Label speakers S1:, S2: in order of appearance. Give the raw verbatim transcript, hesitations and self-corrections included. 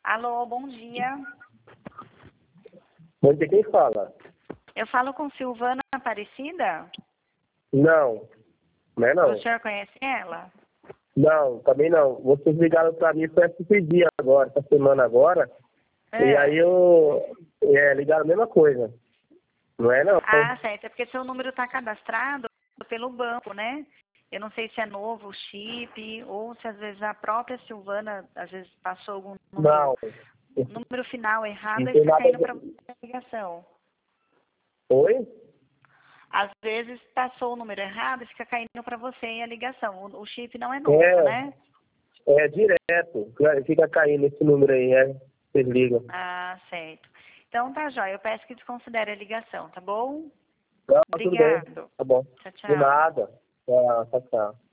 S1: Alô, bom dia.
S2: Bom dia, quem fala?
S1: Eu falo com Silvana Aparecida?
S2: Não, não é não.
S1: O senhor conhece ela?
S2: Não, também não. Vocês ligaram pra mim, foi esse dia agora, essa semana agora.
S1: É.
S2: E aí eu... É, ligaram a mesma coisa. Não é não.
S1: Ah, certo. É porque seu número está cadastrado pelo banco, né? Eu não sei se é novo o chip ou se às vezes a própria Silvana, às vezes passou algum número,
S2: Não.
S1: número final errado
S2: Não
S1: e
S2: tem
S1: fica
S2: nada a
S1: caindo
S2: ver.
S1: para você a ligação.
S2: Oi?
S1: Às vezes passou o número errado e fica caindo para você a ligação. O, o chip não é novo,
S2: É,
S1: né?
S2: é direto. Fica caindo esse número aí, é. Vocês ligam.
S1: Ah, certo. Então tá, jóia. Eu peço que desconsidere a ligação, tá bom?
S2: Não, tudo bem.
S1: Obrigado.
S2: Tá bom.
S1: Tchau,
S2: De
S1: tchau.
S2: nada. Tchau, tchau, tchau.